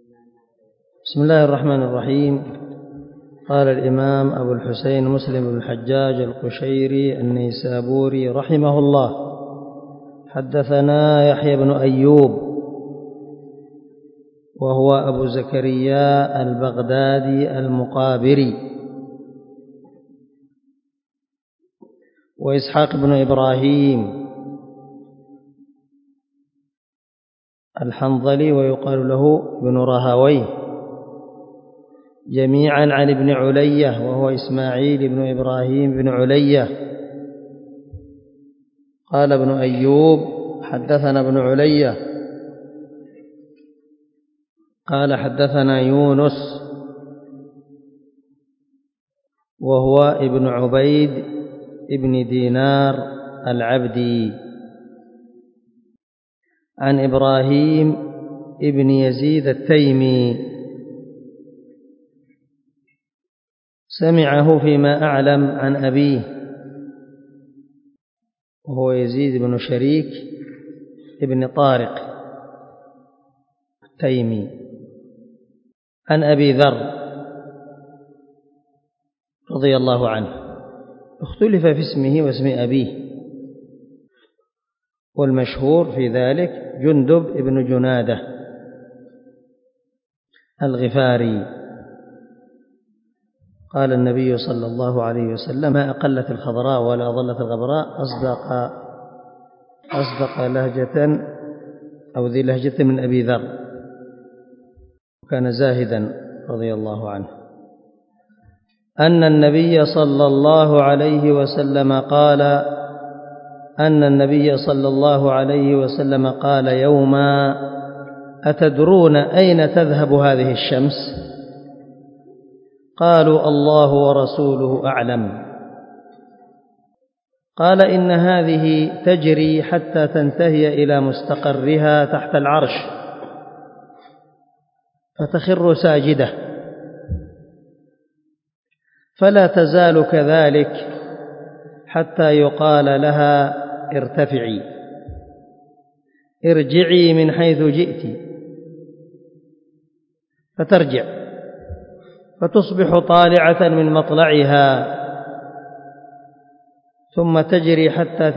بسم الله الرحمن الرحيم. قال الإمام أبو الحسين مسلم بن الحجاج القشيري النيسابوري رحمه الله: حدثنا يحيى بن أيوب وهو أبو زكريا البغدادي المقابري، وإسحاق بن إبراهيم الحنظلي ويقال له ابن راهويه، جميعا عن ابن علية وهو إسماعيل بن إبراهيم بن علية. قال ابن أيوب: حدثنا ابن علية قال: حدثنا يونس وهو ابن عبيد ابن دينار العبدي، عن إبراهيم ابن يزيد التيمي، سمعه فيما أعلم عن أبيه وهو يزيد بن شريك ابن طارق التيمي، عن أبي ذر رضي الله عنه. اختلف في اسمه واسم أبيه، والمشهور في ذلك جندب ابن جنادة الغفاري. قال النبي صلى الله عليه وسلم: ما أقلت الخضراء ولا ظلت الغبراء أصدق لهجة أو ذي لهجة من أبي ذر، وكان زاهدا رضي الله عنه. أن النبي صلى الله عليه وسلم قال يوما: أتدرون أين تذهب هذه الشمس؟ قالوا: الله ورسوله أعلم. قال: إن هذه تجري حتى تنتهي إلى مستقرها تحت العرش فتخر ساجدة، فلا تزال كذلك حتى يقال لها: ارتفعي، ارجعي من حيث جئت، فترجع فتصبح طالعة من مطلعها، ثم تجري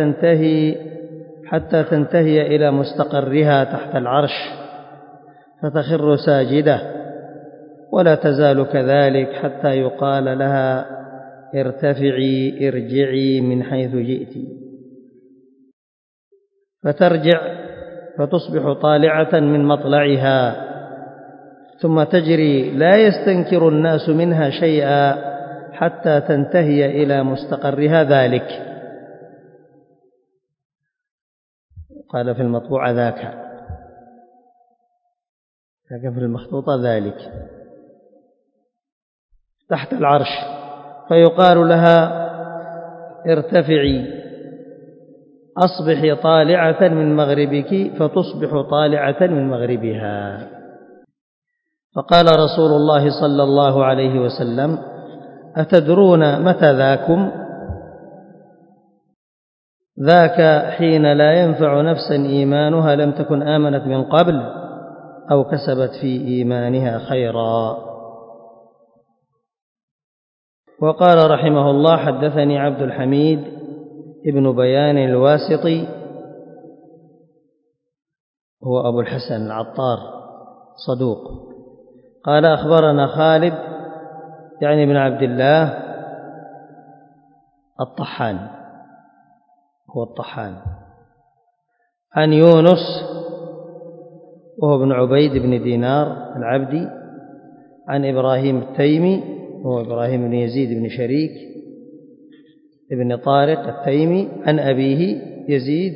حتى تنتهي إلى مستقرها تحت العرش فتخر ساجدة، ولا تزال كذلك حتى يقال لها: ارتفعي، ارجعي من حيث جئت، فترجع فتصبح طالعة من مطلعها، ثم تجري لا يستنكر الناس منها شيئا حتى تنتهي إلى مستقرها ذلك. قال في المطبوعة ذاك، في المخطوطة ذلك، تحت العرش، فيقال لها: ارتفعي، أصبحي طالعة من مغربك، فتصبح طالعة من مغربها. فقال رسول الله صلى الله عليه وسلم: أتدرون متى ذاكم؟ ذاك حين لا ينفع نفسا إيمانها لم تكن آمنت من قبل أو كسبت في إيمانها خيرا. وقال رحمه الله: حدثني عبد الحميد ابن بيان الواسطي، هو أبو الحسن العطار صدوق. قال: أخبرنا خالد يعني بن عبد الله الطحان، هو الطحان، عن يونس وهو ابن عبيد بن دينار العبدي، عن إبراهيم التيمي وهو إبراهيم بن يزيد بن شريك ابن طارق التيمي، عن أبيه يزيد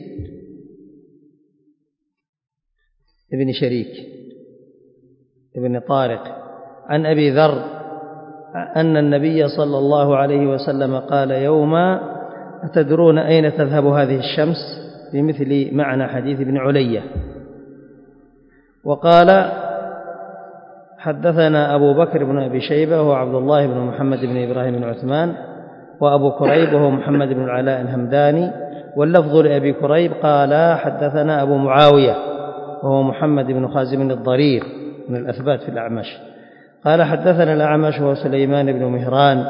ابن شريك ابن طارق، عن أبي ذر أن النبي صلى الله عليه وسلم قال يوما: أتدرون أين تذهب هذه الشمس؟ بمثل معنى حديث ابن علية. وقال: حدثنا أبو بكر بن أبي شيبة وهو عبد الله بن محمد بن إبراهيم بن عثمان، وأبو كريب وهو محمد بن العلاء الهمداني، واللفظ لأبي كريب قال: حدثنا أبو معاوية وهو محمد بن خازم الضرير، من الأثبات في الأعمش. قال حدثنا الأعمش هو سليمان بن مهران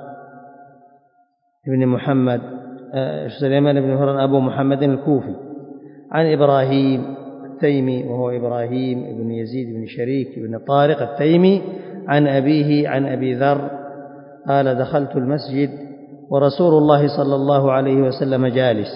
بن محمد سليمان بن مهران أبو محمد الكوفي عن إبراهيم التيمي وهو إبراهيم بن يزيد بن شريك بن طارق التيمي عن أبيه عن أبي ذر قال دخلت المسجد ورسول الله صلى الله عليه وسلم جالس،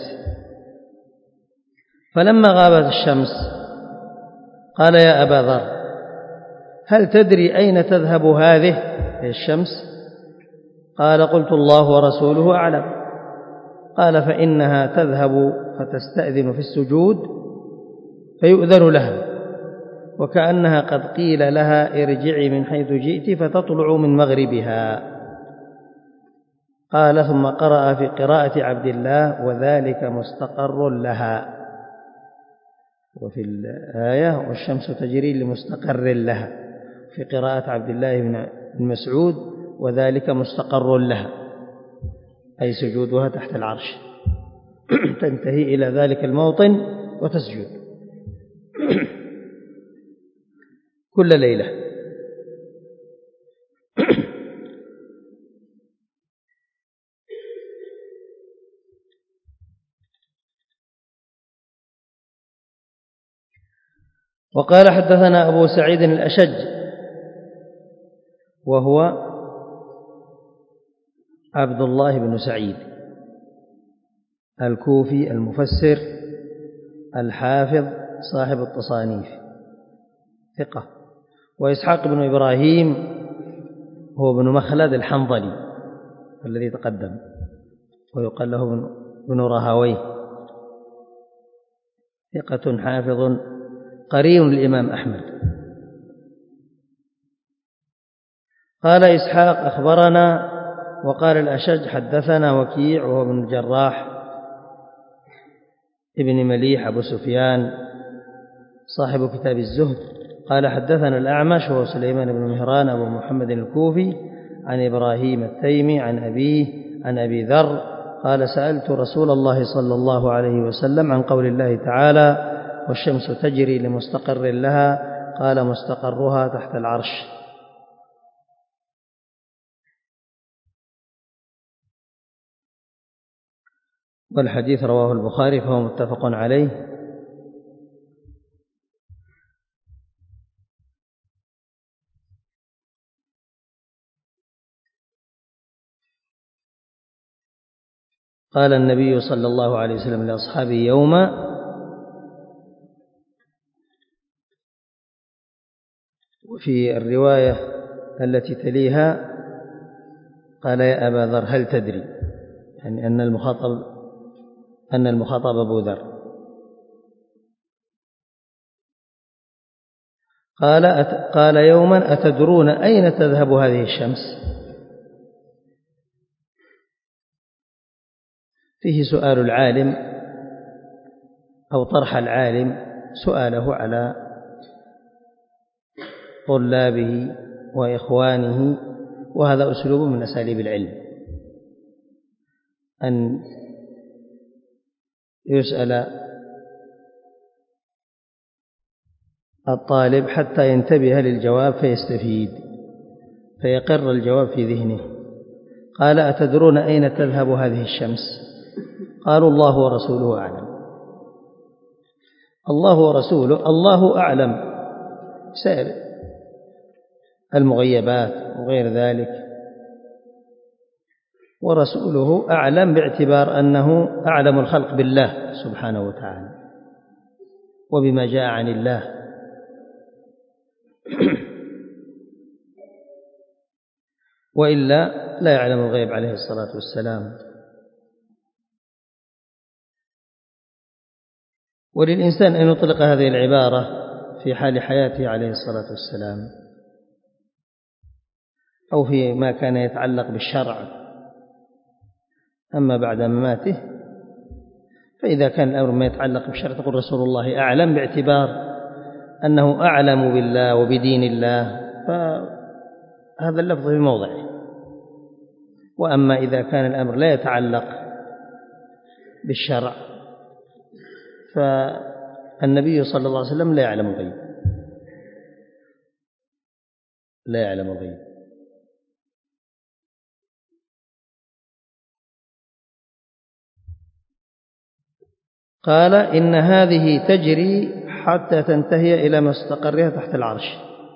فلما غابت الشمس قال يا أبا ذر هل تدري أين تذهب هذه الشمس؟ قال قلت الله ورسوله أعلم. قال فإنها تذهب فتستأذن في السجود فيؤذن لها، وكأنها قد قيل لها ارجعي من حيث جئت فتطلع من مغربها. قال ثم قرأ في قراءة عبد الله وذلك مستقر لها، وفي الآية والشمس تجري لمستقر لها، في قراءة عبد الله بن مسعود وذلك مستقر لها أي سجودها تحت العرش تنتهي إلى ذلك الموطن وتسجد كل ليلة. وقال حدثنا أبو سعيد الأشج وهو عبد الله بن سعيد الكوفي المفسر الحافظ صاحب التصانيف ثقة. وإسحاق بن إبراهيم هو بن مخلد الحنظلي الذي تقدم ويقال له بن راهويه ثقة حافظ قرين للإمام أحمد. قال إسحاق أخبرنا، وقال الأشج حدثنا وكيع وهو بن الجراح ابن مليح أبو سفيان صاحب كتاب الزهد. قال حدثنا الأعمش وهو سليمان بن مهران أبو محمد الكوفي عن إبراهيم التيمي عن أبيه عن أبي ذر قال سألت رسول الله صلى الله عليه وسلم عن قول الله تعالى والشمس تجري لمستقر لها قال مستقرها تحت العرش. والحديث رواه البخاري فهو متفق عليه. قال النبي صلى الله عليه وسلم لأصحابه يوما وفي الرواية التي تليها قال يا أبا ذر هل تدري، يعني أن المخاطب أبو ذر. قال يوما أتدرون أين تذهب هذه الشمس؟ فيه سؤال العالم أو طرح العالم سؤاله على طلابه وإخوانه، وهذا أسلوب من أساليب العلم أن يسأل الطالب حتى ينتبه للجواب فيستفيد فيقر الجواب في ذهنه. قال أتدرون أين تذهب هذه الشمس؟ قالوا الله ورسوله أعلم. الله ورسوله الله أعلم سائر المغيبات وغير ذلك، ورسوله أعلم باعتبار أنه أعلم الخلق بالله سبحانه وتعالى وبما جاء عن الله. وإلا لا يعلم الغيب عليه الصلاة والسلام. وللإنسان أن يطلق هذه العبارة في حال حياته عليه الصلاة والسلام أو في ما كان يتعلق بالشرع. أما بعد مماته فإذا كان الأمر ما يتعلق بالشرع تقول رسول الله أعلم باعتبار أنه أعلم بالله وبدين الله، فهذا اللفظ في موضعه. وأما إذا كان الأمر لا يتعلق بالشرع فالنبي صلى الله عليه وسلم لا يعلم الغيب، لا يعلم الغيب. قال إن هذه تجري حتى تنتهي إلى مستقرها تحت العرش.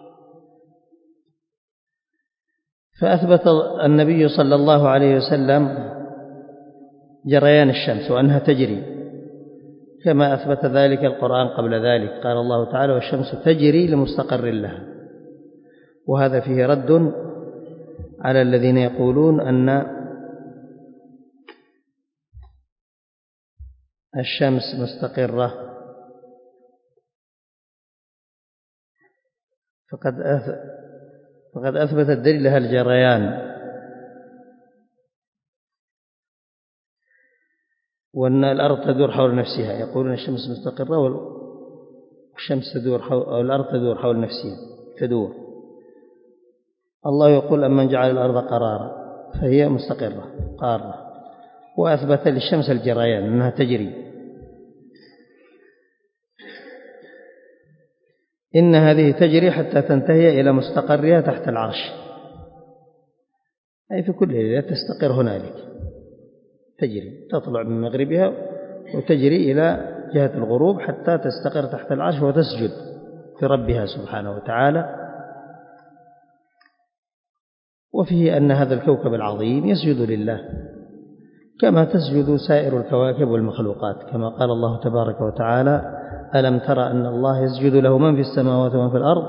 فأثبت النبي صلى الله عليه وسلم جريان الشمس وأنها تجري كما أثبت ذلك القرآن قبل ذلك. قال الله تعالى: والشمس تجري لمستقر لها. وهذا فيه رد على الذين يقولون أن الشمس مستقرة، فقد أثبت الدليل لها الجريان، وأن الأرض تدور حول نفسها. يقولون الشمس مستقرة والشمس تدور أو الأرض تدور حول نفسها تدور. الله يقول: أمن جعل الأرض قرارا فهي مستقرة قارة، وأثبت للشمس الجريان أنها تجري. إن هذه تجري حتى تنتهي إلى مستقرها تحت العرش، أي في كل ليلة تستقر هنالك، تجري تطلع من مغربها وتجري إلى جهة الغروب حتى تستقر تحت العرش وتسجد في ربها سبحانه وتعالى. وفيه أن هذا الكوكب العظيم يسجد لله كما تسجد سائر الكواكب والمخلوقات، كما قال الله تبارك وتعالى: ألم ترى أن الله يسجد له من في السماوات ومن في الأرض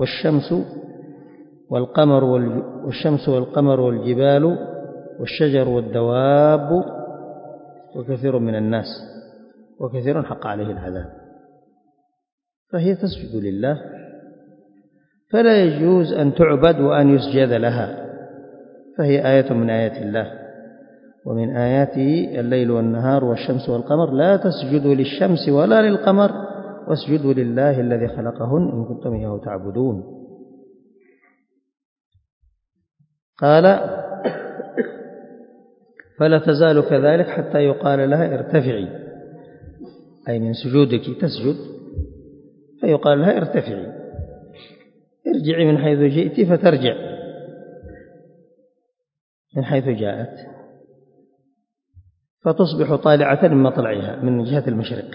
والشمس والقمر والجبال والشجر والدواب وكثير من الناس وكثير حق عليه العذاب. فهي تسجد لله، فلا يجوز أن تعبد وأن يسجد لها، فهي آية من آيات الله. ومن آياته الليل والنهار والشمس والقمر لا تسجدوا للشمس ولا للقمر واسجدوا لله الذي خلقهن إن كنتم إياه تعبدون. قال: فلا تزال كذلك حتى يقال لها ارتفعي، أي من سجودك تسجد فيقال لها ارتفعي، ارجعي من حيث جئت فترجع من حيث جاءت، فتصبح طالعة من مطلعها من جهة المشرق.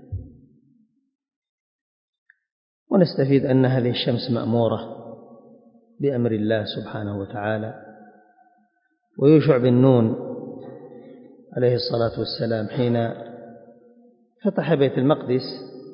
ونستفيد أن هذه الشمس مأمورة بأمر الله سبحانه وتعالى. ويوشع بن نون عليه الصلاة والسلام حين فتح بيت المقدس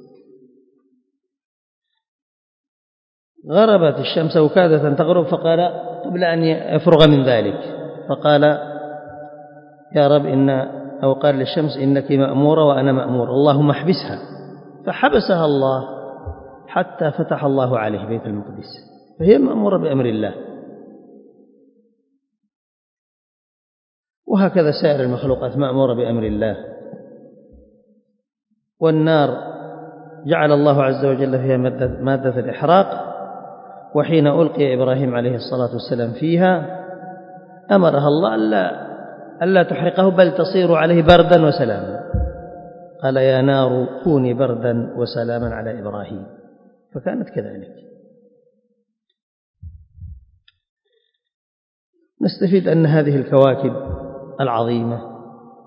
غربت الشمس وكادت أن تغرب، فقال قبل أن يفرغ من ذلك فقال: يا رب أو قال للشمس: إنك مأمورة وأنا مأمور، اللهم احبسها. فحبسها الله حتى فتح الله عليه بيت المقدس، فهي مأمورة بأمر الله. وهكذا سائر المخلوقات مأمورة بأمر الله. والنار جعل الله عز وجل فيها مادة الإحراق، وحين ألقي إبراهيم عليه الصلاة والسلام فيها أمرها الله ألا تحرقه بل تصير عليه بردا وسلاما. قال: يا نار كوني بردا وسلاما على إبراهيم، فكانت كذلك. نستفيد أن هذه الكواكب العظيمة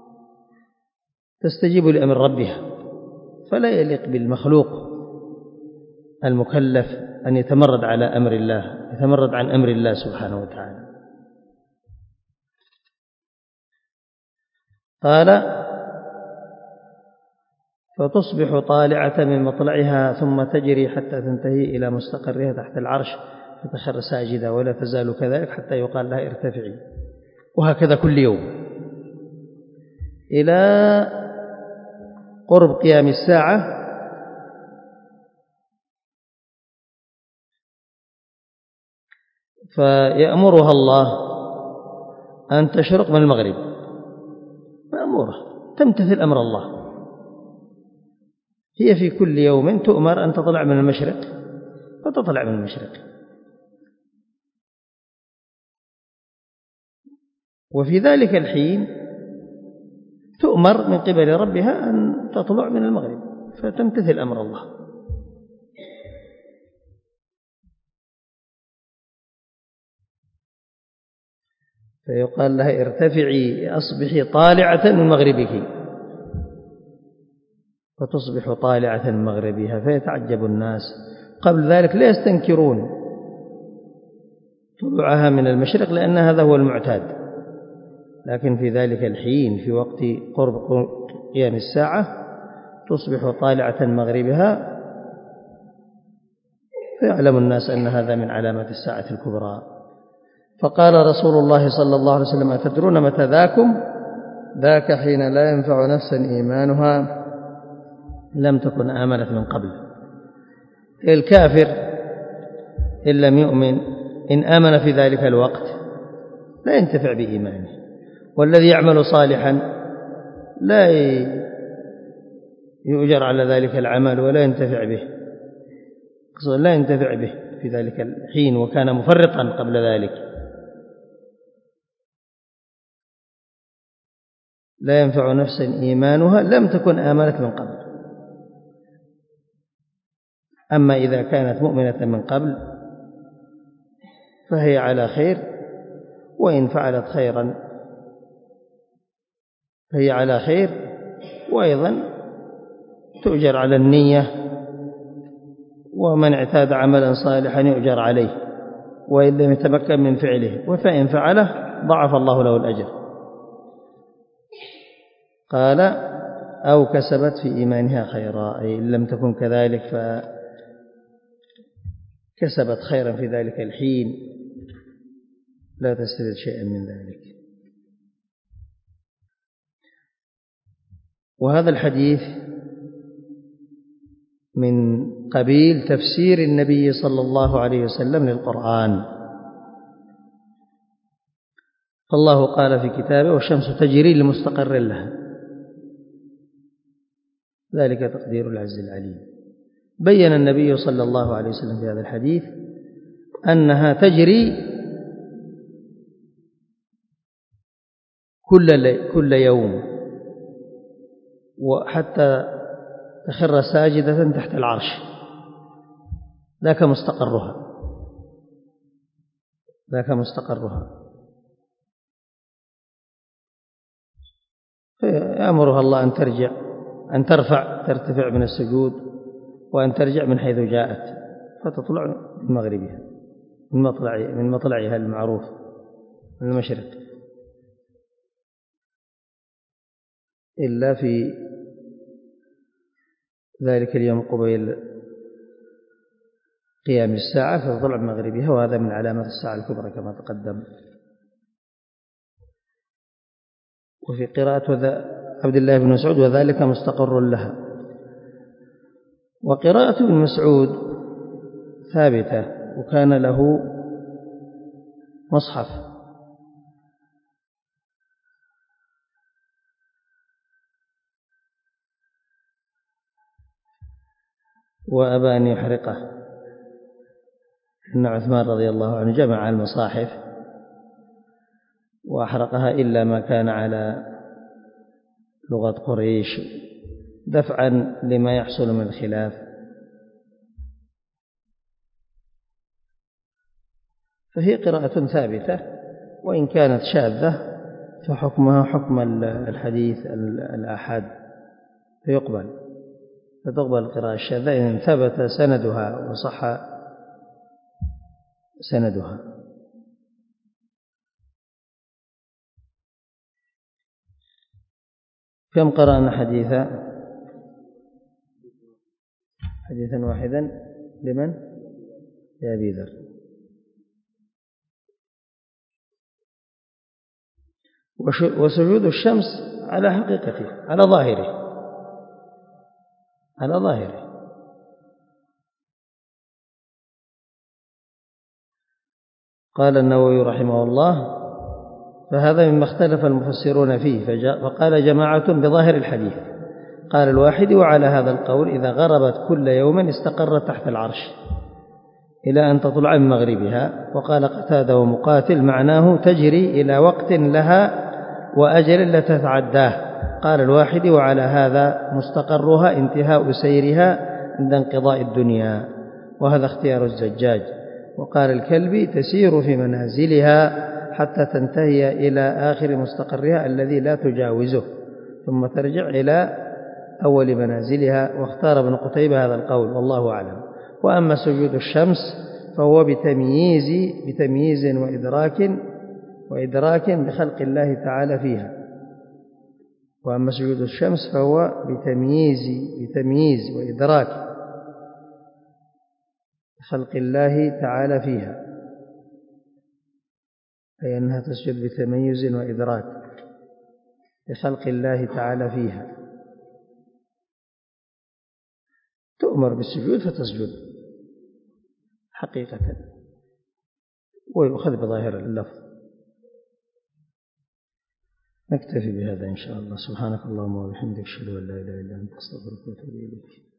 تستجيب لأمر ربها، فلا يليق بالمخلوق المكلف أن يتمرد على أمر الله، يتمرد عن أمر الله سبحانه وتعالى. قال: فتصبح طالعة من مطلعها ثم تجري حتى تنتهي إلى مستقرها تحت العرش فتخر ساجدة، ولا تزال كذلك حتى يقال لها ارتفعي. وهكذا كل يوم إلى قرب قيام الساعة فيأمرها الله أن تشرق من المغرب، مأمورة تمتثل أمر الله. هي في كل يوم تؤمر أن تطلع من المشرق فتطلع من المشرق، وفي ذلك الحين تؤمر من قبل ربها أن تطلع من المغرب فتمتثل أمر الله. فيقال لها ارتفعي أصبحي طالعة من مغربك، فتصبح طالعة من مغربها، فيتعجب الناس. قبل ذلك لا يستنكرون طلوعها من المشرق لأن هذا هو المعتاد، لكن في ذلك الحين في وقت قرب قيام الساعة تصبح طالعة من مغربها، فيعلم الناس أن هذا من علامات الساعة الكبرى. فقال رسول الله صلى الله عليه وسلم: أتدرون متى ذاكم؟ ذاك حين لا ينفع نفسا إيمانها لم تكن آمنت من قبل. الكافر إن لم يؤمن إن آمن في ذلك الوقت لا ينتفع بإيمانه، والذي يعمل صالحا لا يؤجر على ذلك العمل ولا ينتفع به، لا ينتفع به في ذلك الحين وكان مفرطا قبل ذلك. لا ينفع نفسا إيمانها لم تكن آمنت من قبل. أما إذا كانت مؤمنة من قبل فهي على خير، وإن فعلت خيرا فهي على خير، وأيضا تؤجر على النية، ومن اعتاد عملا صالحا يؤجر عليه وإن لم يتمكن من فعله، فإن فعله ضعف الله له الأجر. قال: أو كسبت في إيمانها خيرا، أي إن لم تكن كذلك فكسبت خيرا في ذلك الحين لا تستفيد شيئا من ذلك. وهذا الحديث من قبيل تفسير النبي صلى الله عليه وسلم للقرآن. فالله قال في كتابه: والشمس تجري لمستقر لها، ذلك تقدير العزيز العليم. بين النبي صلى الله عليه وسلم في هذا الحديث أنها تجري كل يوم، وحتى تخر ساجدة تحت العرش، ذاك مستقرها. فيأمرها الله أن ترتفع من السجود، وأن ترجع من حيث جاءت، فتطلع من مغربها من مطلعها المعروف من المشرق، إلا في ذلك اليوم قبيل قيام الساعة فتطلع من مغربها، وهذا من علامات الساعة الكبرى كما تقدم. وفي قراءة عبد الله بن مسعود: وذلك مستقر لها. وقراءة ابن مسعود ثابتة، وكان له مصحف وأبى أن يحرقه، إن عثمان رضي الله عنه جمع المصاحف وأحرقها إلا ما كان على لغة قريش دفعا لما يحصل من الخلاف. فهي قراءة ثابتة، وإن كانت شاذة فحكمها حكم الحديث الآحاد، فتقبل القراءة الشاذة إن ثبت سندها وصح سندها. كم قرأنا حديثا واحدا لمن؟ لأبي ذر. وسجود الشمس على حقيقته، على ظاهره. قال النووي رحمه الله: فهذا مما اختلف المفسرون فيه، فقال جماعة بظاهر الحديث. قال الواحد: وعلى هذا القول إذا غربت كل يوم استقرت تحت العرش إلى أن تطلع من مغربها. وقال قتادة ومقاتل: معناه تجري إلى وقت لها وأجل لا تتعداه. قال الواحد: وعلى هذا مستقرها انتهاء سيرها عند انقضاء الدنيا، وهذا اختيار الزجاج. وقال الكلبي: تسير في منازلها حتى تنتهي إلى آخر مستقرها الذي لا تجاوزه، ثم ترجع إلى أول منازلها. واختار ابن قتيبة هذا القول والله أعلم. وأما سجود الشمس فهو بتمييز وإدراك بخلق الله تعالى فيها. وأما سجود الشمس فهو بتمييز وإدراك بخلق الله تعالى فيها، أي أنها تسجد بتميز وإدراك بخلق الله تعالى فيها. تؤمر بالسجود فتسجد حقيقة، ويؤخذ بظاهر اللفظ. نكتفي بهذا إن شاء الله. سبحانك اللهم وبحمدك، أشهد أن لا إله إلا أنت، أستغفرك وأتوب إليك.